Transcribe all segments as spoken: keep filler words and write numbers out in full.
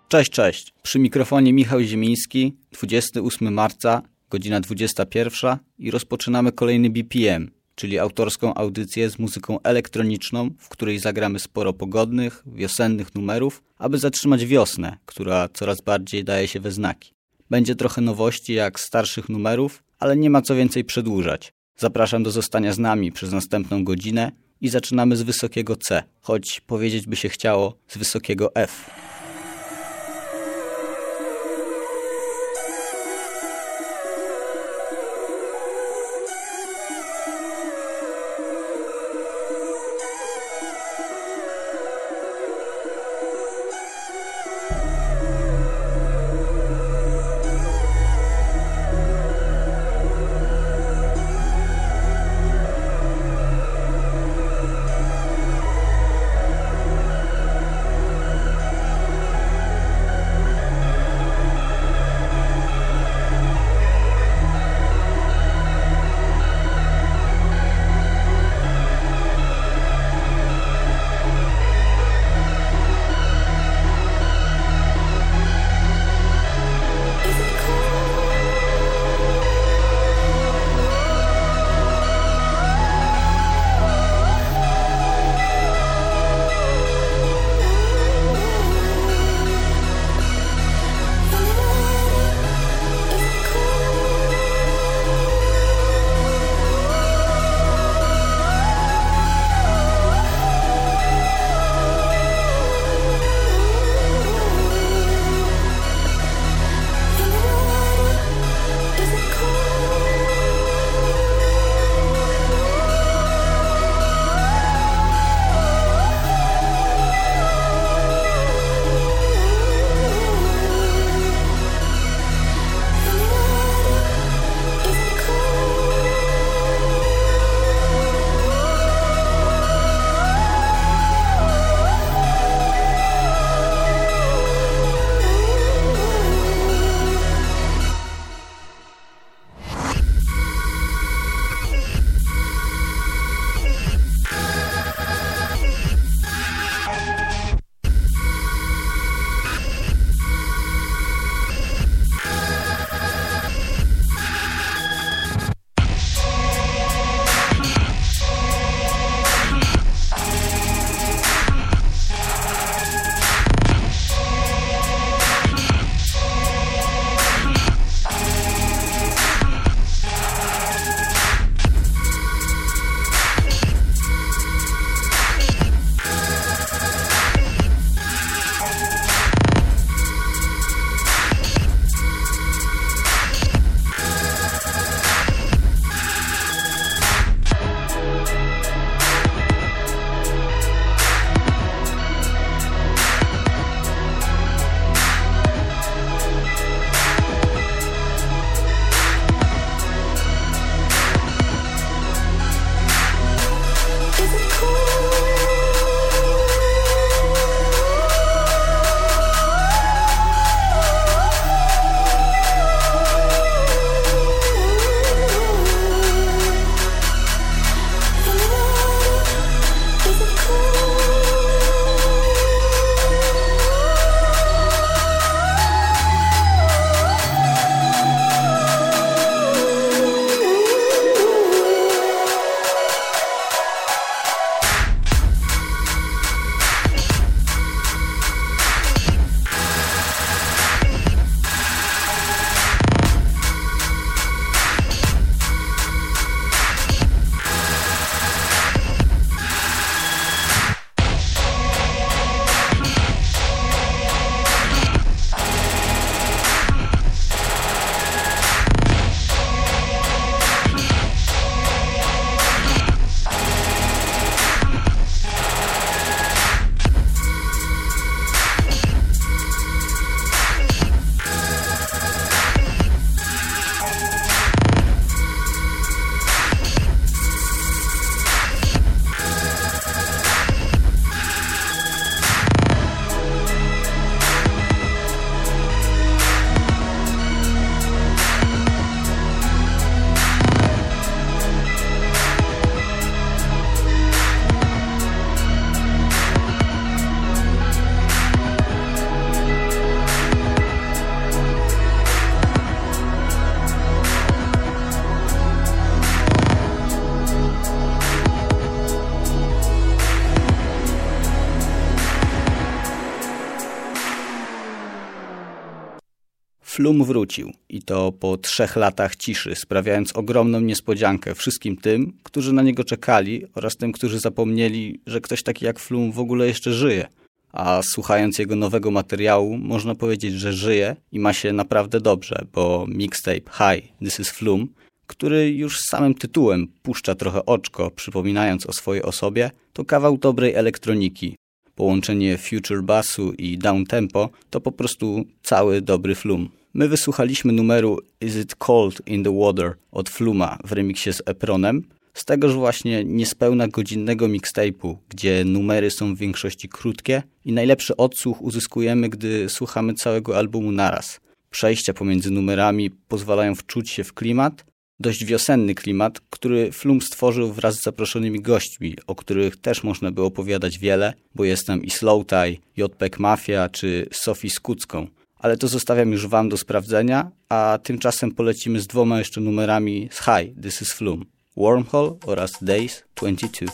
Cześć, cześć. Przy mikrofonie Michał Ziemiński, dwudziestego ósmego marca, godzina dwudziesta pierwsza i rozpoczynamy kolejny B P M, czyli autorską audycję z muzyką elektroniczną, w której zagramy sporo pogodnych, wiosennych numerów, aby zatrzymać wiosnę, która coraz bardziej daje się we znaki. Będzie trochę nowości jak starszych numerów, ale nie ma co więcej przedłużać. Zapraszam do zostania z nami przez następną godzinę i zaczynamy z wysokiego C, choć powiedzieć by się chciało z wysokiego F. Flum wrócił i to po trzech latach ciszy, sprawiając ogromną niespodziankę wszystkim tym, którzy na niego czekali oraz tym, którzy zapomnieli, że ktoś taki jak Flum w ogóle jeszcze żyje. A słuchając jego nowego materiału, można powiedzieć, że żyje i ma się naprawdę dobrze, bo mixtape Hi, This is Flum, który już samym tytułem puszcza trochę oczko, przypominając o swojej osobie, to kawał dobrej elektroniki. Połączenie future bassu i downtempo to po prostu cały dobry Flum. My wysłuchaliśmy numeru Is It Cold in the Water od Fluma w remiksie z Epronem, z tegoż właśnie niespełna godzinnego mixtape'u, gdzie numery są w większości krótkie i najlepszy odsłuch uzyskujemy, gdy słuchamy całego albumu naraz. Przejścia pomiędzy numerami pozwalają wczuć się w klimat, dość wiosenny klimat, który Flum stworzył wraz z zaproszonymi gośćmi, o których też można by opowiadać wiele, bo jest tam i Slowthai, J-Pack Mafia czy Sophie Skucką. Ale to zostawiam już wam do sprawdzenia, a tymczasem polecimy z dwoma jeszcze numerami z Hi, This is Flum. Wormhole oraz Days dwadzieścia dwa.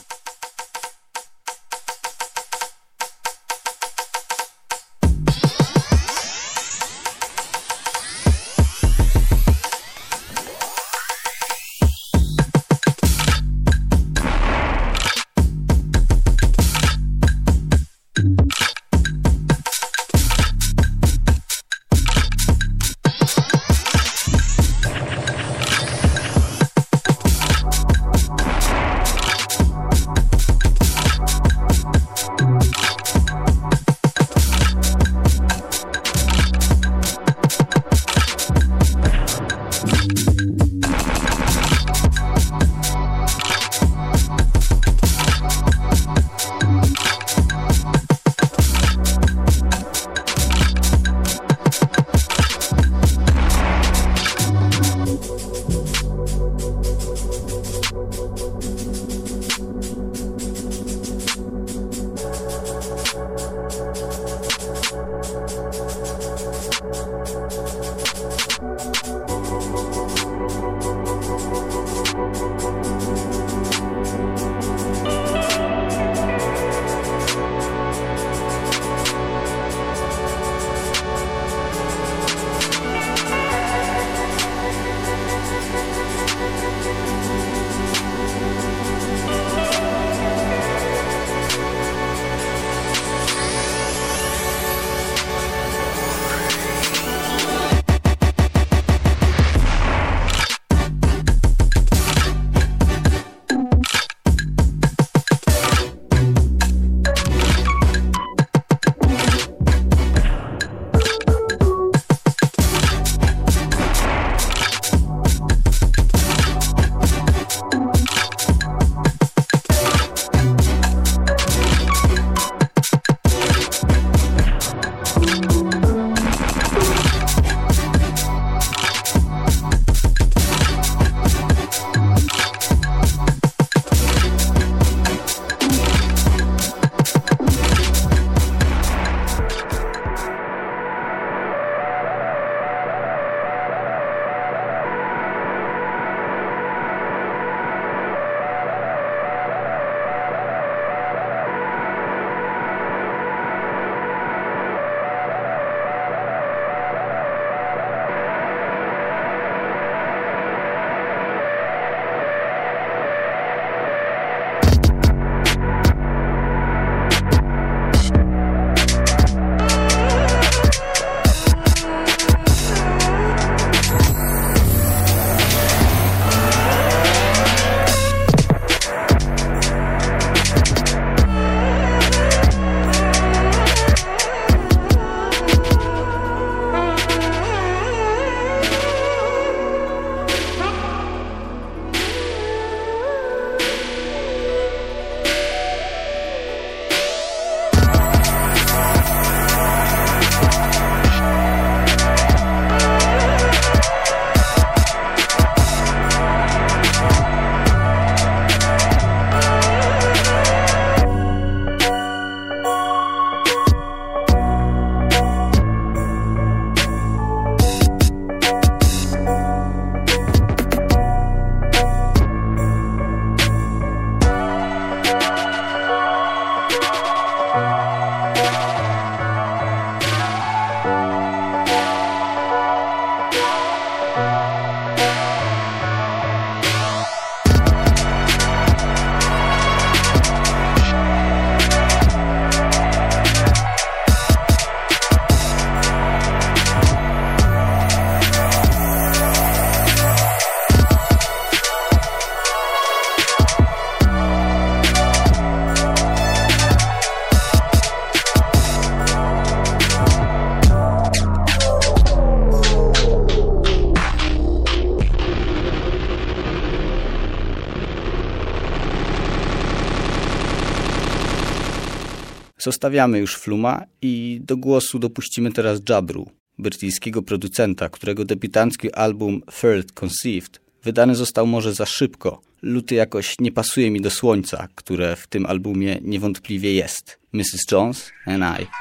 Zostawiamy już Fluma i do głosu dopuścimy teraz Jabru, brytyjskiego producenta, którego debiutancki album Third Conceived wydany został może za szybko. Luty jakoś nie pasuje mi do słońca, które w tym albumie niewątpliwie jest. missus Jones and I.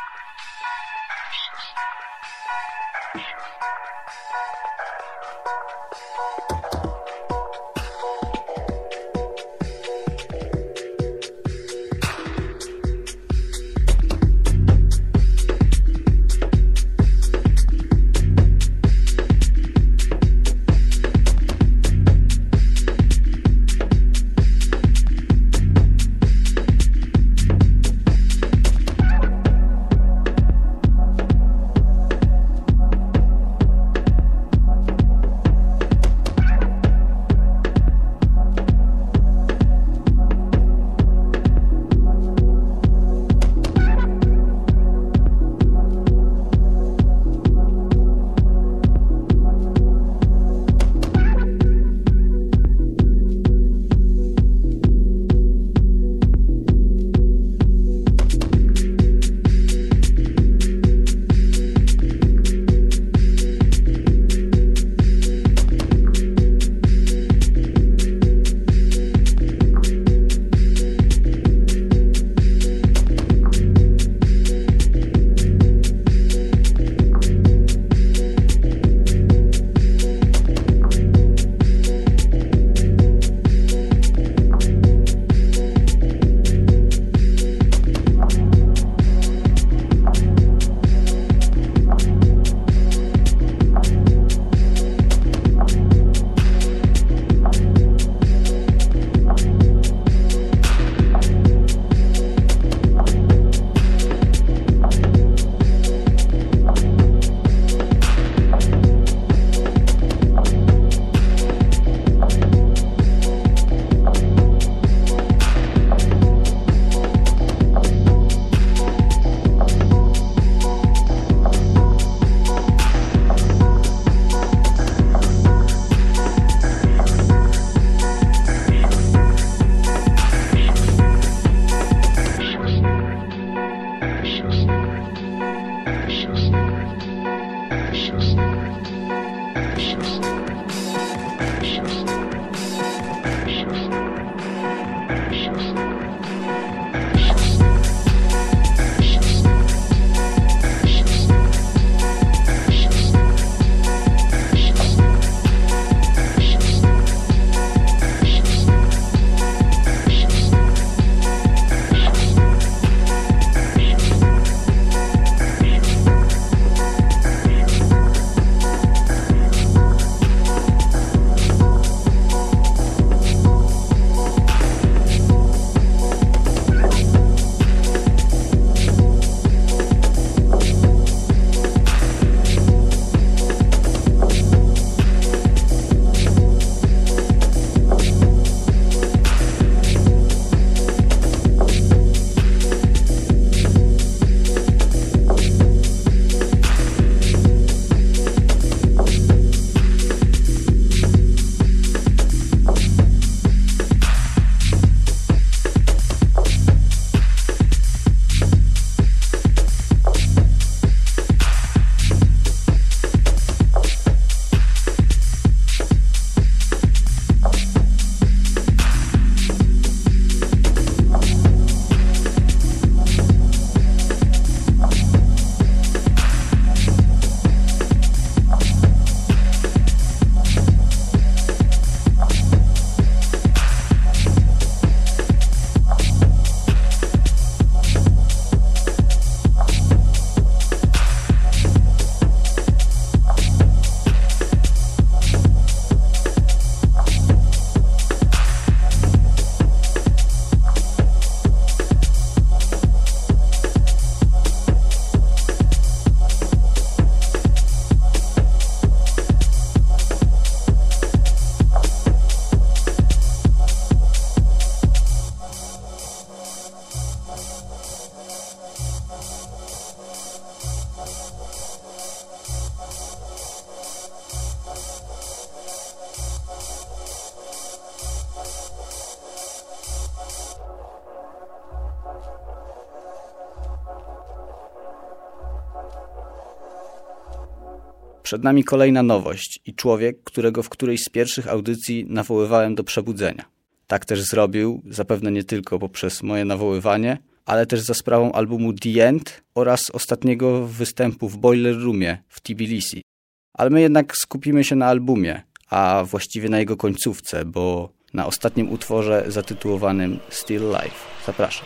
Przed nami kolejna nowość i człowiek, którego w którejś z pierwszych audycji nawoływałem do przebudzenia. Tak też zrobił, zapewne nie tylko poprzez moje nawoływanie, ale też za sprawą albumu The End oraz ostatniego występu w Boiler Roomie w Tbilisi. Ale my jednak skupimy się na albumie, a właściwie na jego końcówce, bo na ostatnim utworze zatytułowanym Still Life. Zapraszam.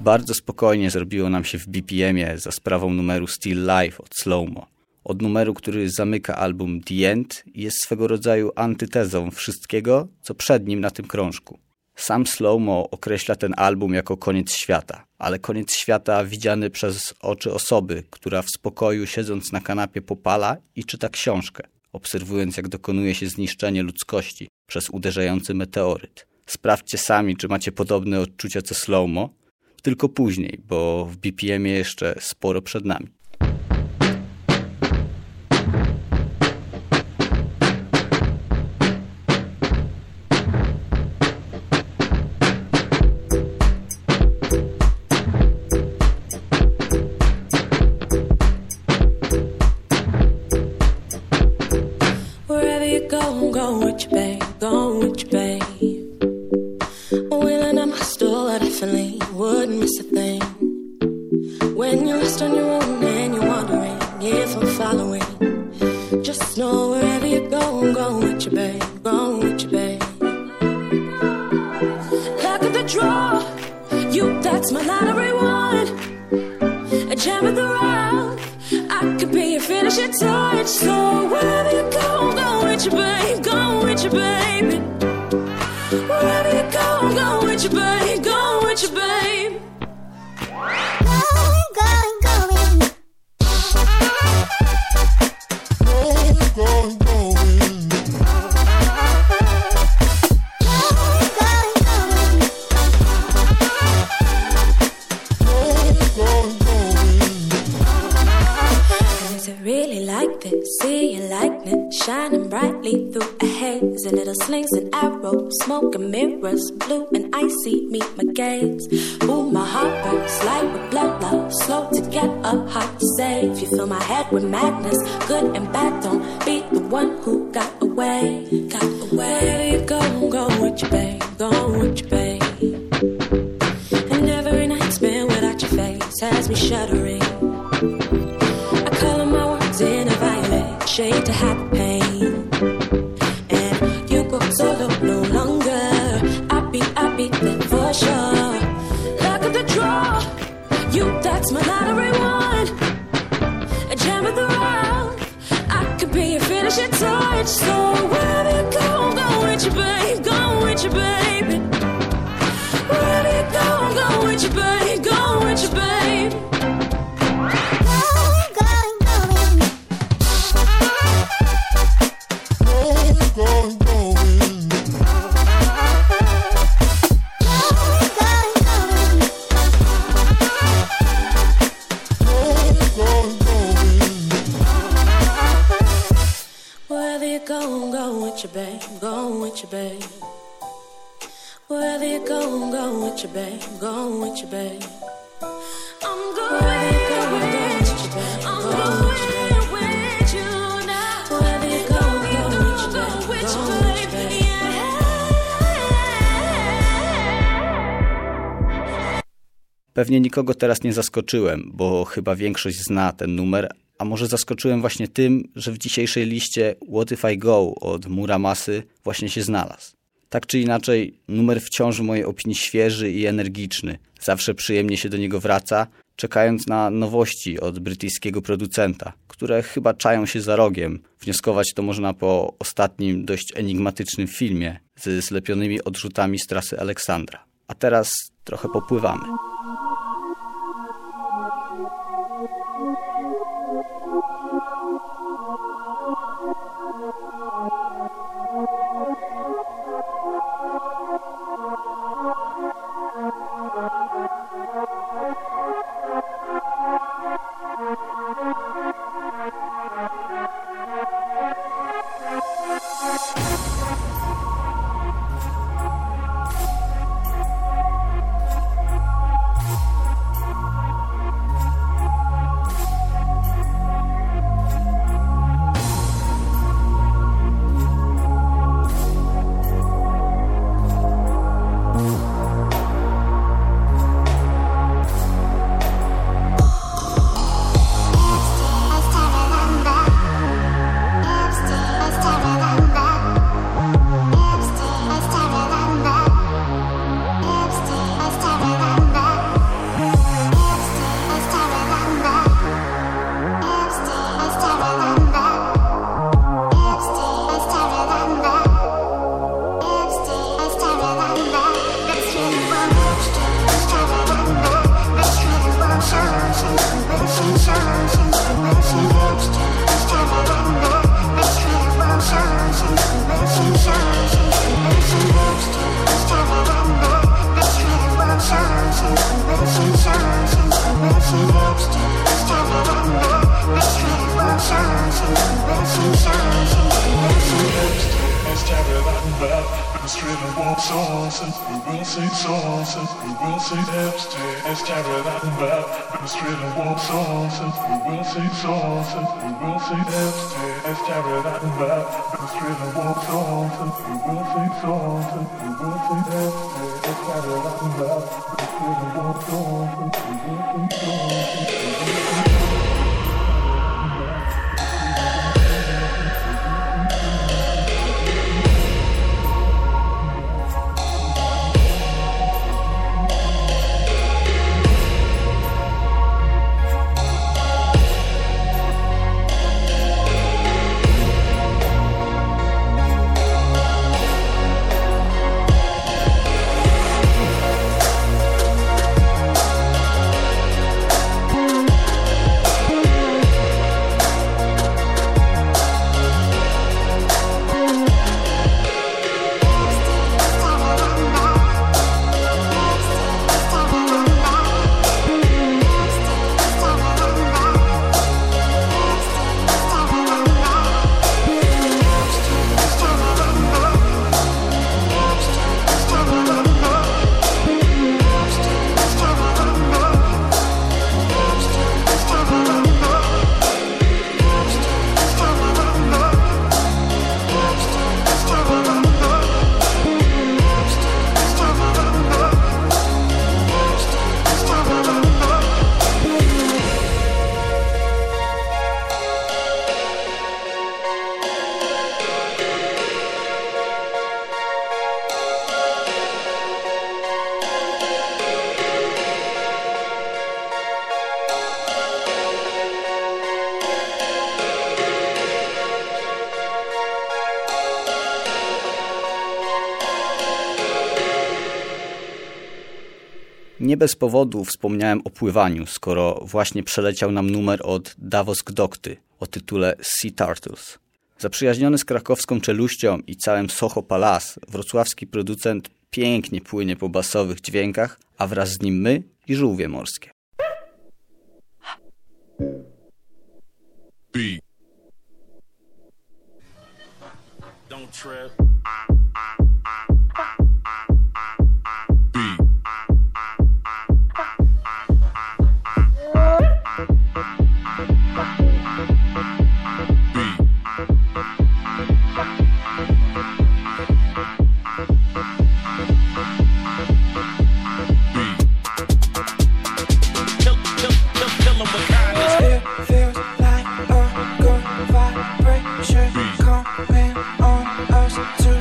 Bardzo spokojnie zrobiło nam się w B P M-ie za sprawą numeru Still Life od Slowmo. Od numeru, który zamyka album The End, jest swego rodzaju antytezą wszystkiego, co przed nim na tym krążku. Sam Slowmo określa ten album jako koniec świata, ale koniec świata widziany przez oczy osoby, która w spokoju siedząc na kanapie popala i czyta książkę, obserwując jak dokonuje się zniszczenie ludzkości przez uderzający meteoryt. Sprawdźcie sami, czy macie podobne odczucia co Slowmo, tylko później, bo w B P M-ie jeszcze sporo przed nami. Smoke and mirrors, blue and icy meet my gaze. Ooh, my heart burns like with blood love, slow to get up, hard to save. You fill my head with madness, good and bad. Don't be the one who got away, got away. Where you go, go with your babe, go with your babe. And every night spent without your face has me shuddering. I color my words in a violet shade to hide the pain. And you go solo, no longer. I be, I be there for sure. Luck of the draw, you, that's my lottery one. A gem of the round, I could be your finishing touch. So wherever you go, go with your babe, go with your baby. Wherever you go, go with your babe, go with your babe. Go, go with your babe, go with your babe. Wherever you go, go with your babe, go with your babe. I'm going with your babe, I'm going with you now. Wherever you go, go with your babe, go with your babe. Pewnie nikogo teraz nie zaskoczyłem, bo chyba większość zna ten numer, a może zaskoczyłem właśnie tym, że w dzisiejszej liście What If I Go od Muramasy właśnie się znalazł. Tak czy inaczej, numer wciąż w mojej opinii świeży i energiczny. Zawsze przyjemnie się do niego wraca, czekając na nowości od brytyjskiego producenta, które chyba czają się za rogiem. Wnioskować to można po ostatnim, dość enigmatycznym filmie ze zlepionymi odrzutami z trasy Aleksandra. A teraz trochę popływamy. warm sauces, we will see sauces, we will see hipster, it's carried out and back. Street and warm sauces, we will see sauces, we will see hipster, it's carried out and back. Street and warm sauces, we will see sauces, we will see hipster, it's carried out and back. Street and warm sauces, we will see sauces, we will see sauces. Nie bez powodu wspomniałem o pływaniu, skoro właśnie przeleciał nam numer od Davos Gdokty o tytule Sea Turtles. Zaprzyjaźniony z krakowską czeluścią i całym Soho Palace, wrocławski producent pięknie płynie po basowych dźwiękach, a wraz z nim my i żółwie morskie. B. Don't trip. B. Feels like a good vibration coming on us.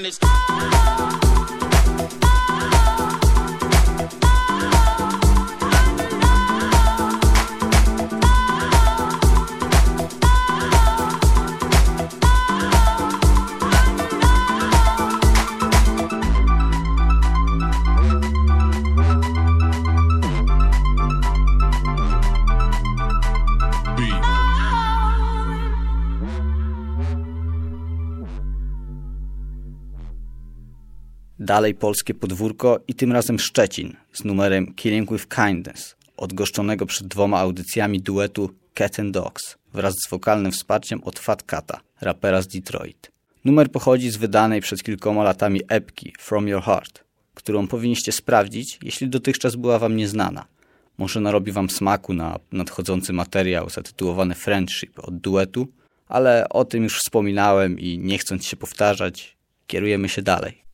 it's Dalej polskie podwórko i tym razem Szczecin z numerem Killing with Kindness, odgoszczonego przed dwoma audycjami duetu Cat and Dogs wraz z wokalnym wsparciem od Fat Cata, rapera z Detroit. Numer pochodzi z wydanej przed kilkoma latami epki From Your Heart, którą powinniście sprawdzić, jeśli dotychczas była wam nieznana. Może narobi wam smaku na nadchodzący materiał zatytułowany Friendship od duetu, ale o tym już wspominałem i nie chcąc się powtarzać, kierujemy się dalej.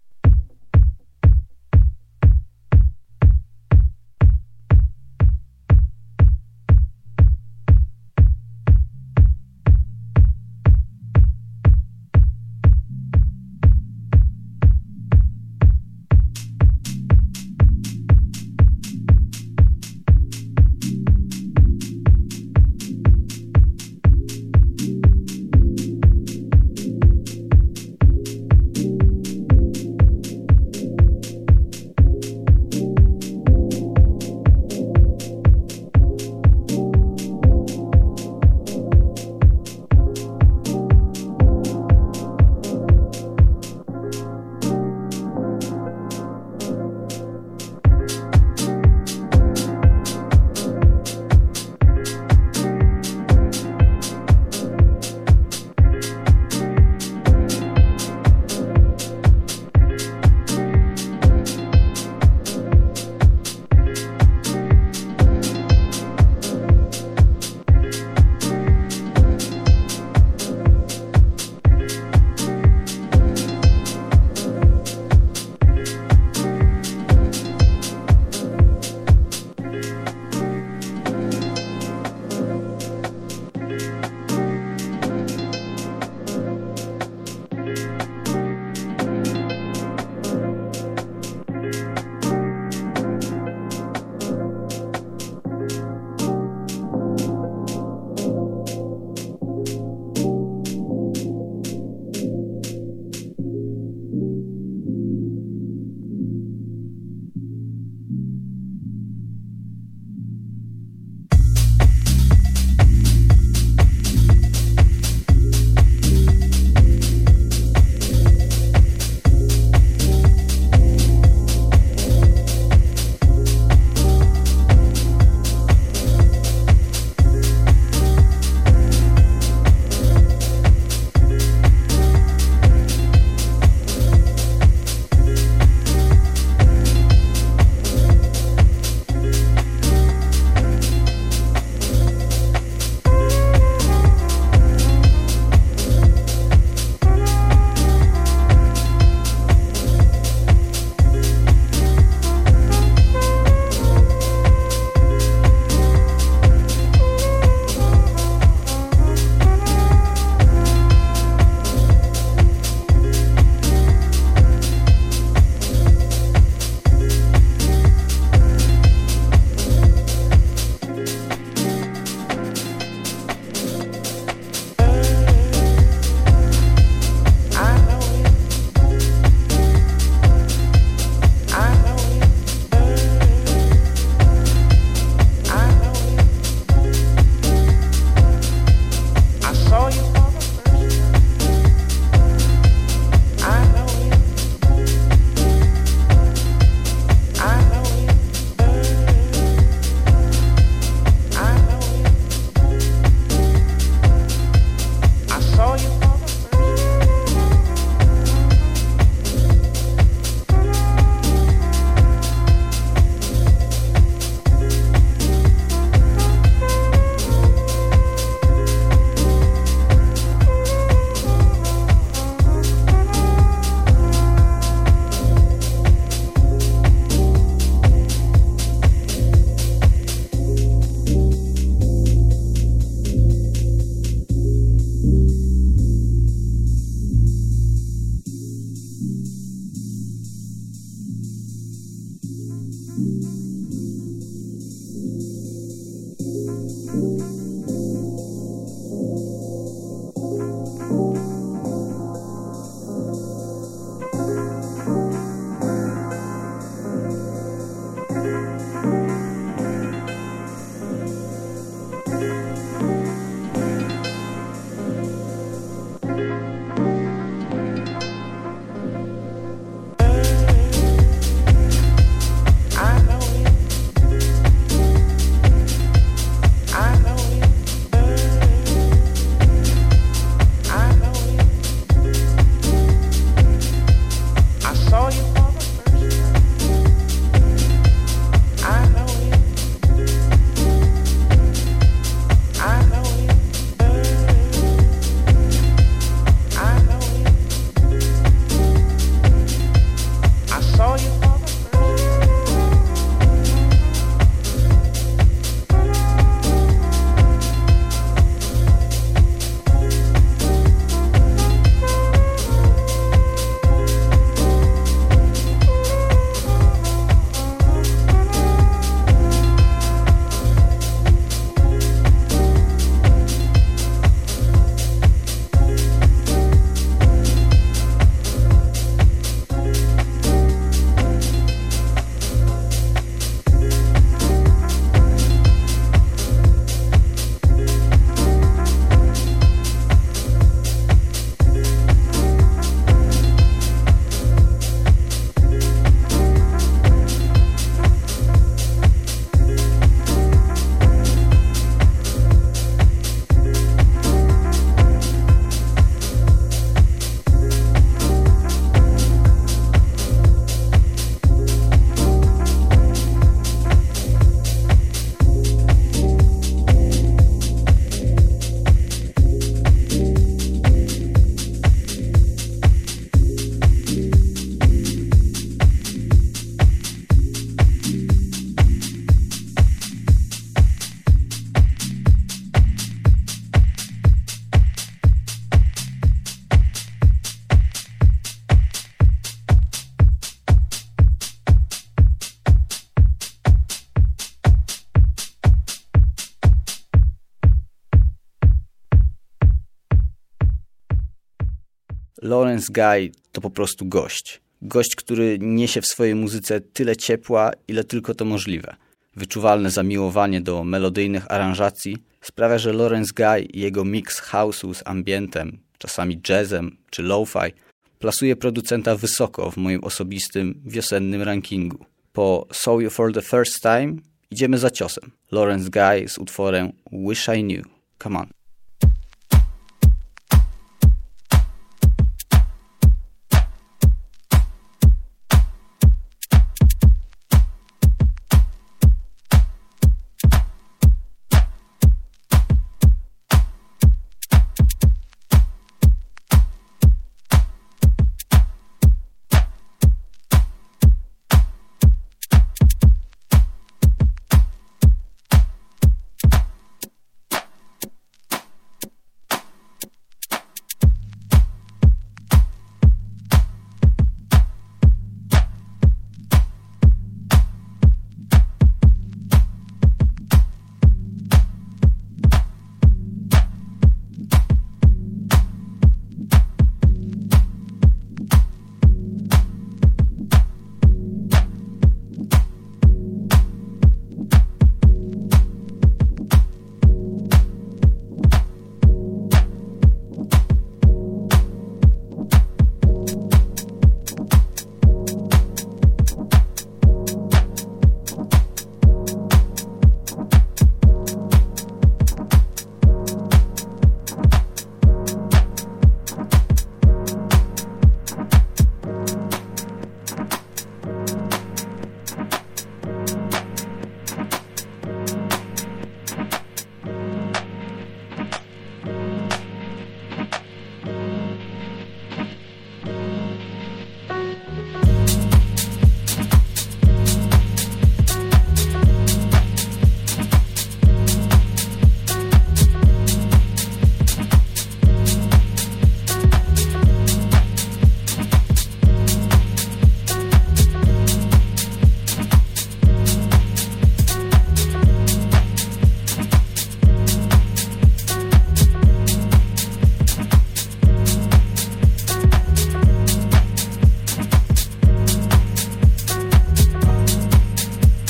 Lawrence Guy to po prostu gość. Gość, który niesie w swojej muzyce tyle ciepła, ile tylko to możliwe. Wyczuwalne zamiłowanie do melodyjnych aranżacji sprawia, że Lawrence Guy i jego mix house'u z ambientem, czasami jazzem czy lo-fi, plasuje producenta wysoko w moim osobistym wiosennym rankingu. Po Saw You For The First Time idziemy za ciosem. Lawrence Guy z utworem Wish I Knew. Come on.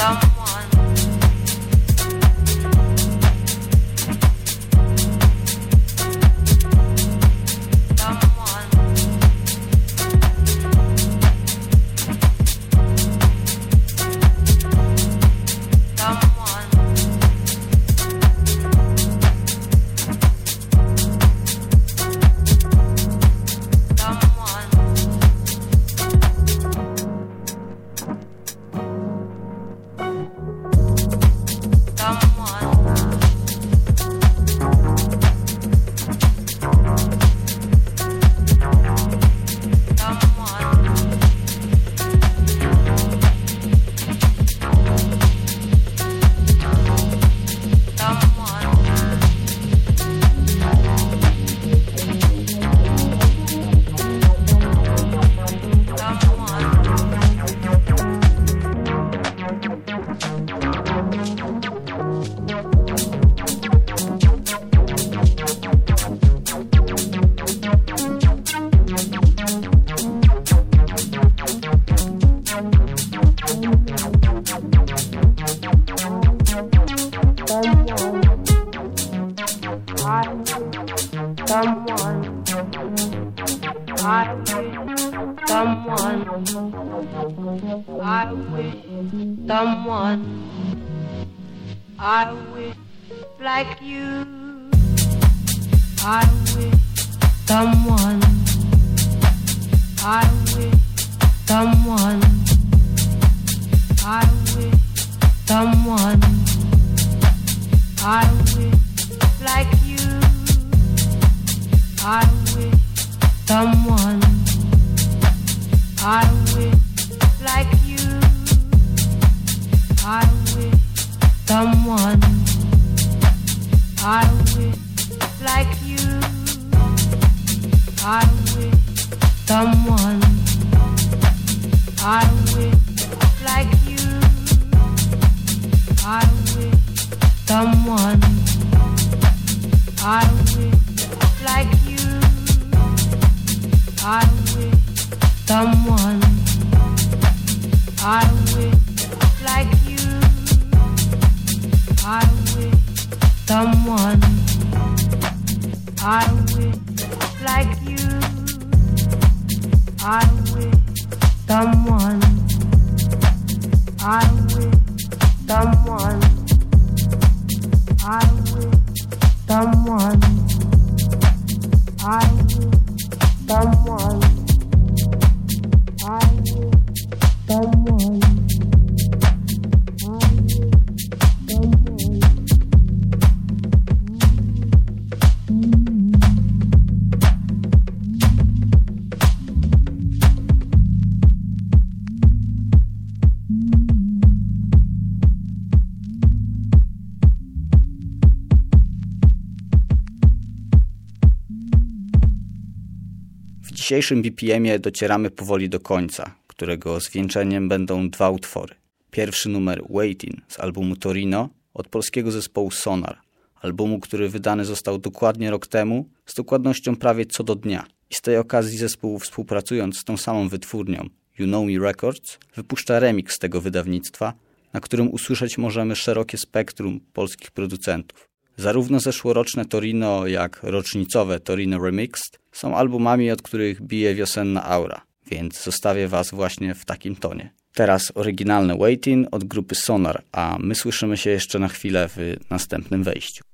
W dzisiejszym B P M-ie docieramy powoli do końca, którego zwieńczeniem będą dwa utwory. Pierwszy numer Waiting z albumu Torino od polskiego zespołu Sonar, albumu, który wydany został dokładnie rok temu, z dokładnością prawie co do dnia. I z tej okazji zespół, współpracując z tą samą wytwórnią, You Know Me Records, wypuszcza remix tego wydawnictwa, na którym usłyszeć możemy szerokie spektrum polskich producentów. Zarówno zeszłoroczne Torino, jak rocznicowe Torino Remixed są albumami, od których bije wiosenna aura, więc zostawię Was właśnie w takim tonie. Teraz oryginalne Waiting od grupy Sonar, a my słyszymy się jeszcze na chwilę w następnym wejściu.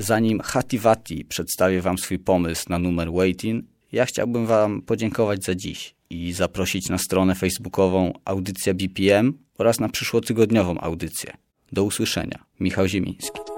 Zanim Hativati przedstawię Wam swój pomysł na numer Waiting, ja chciałbym Wam podziękować za dziś i zaprosić na stronę facebookową Audycja B P M oraz na przyszłotygodniową audycję. Do usłyszenia. Michał Ziemiński.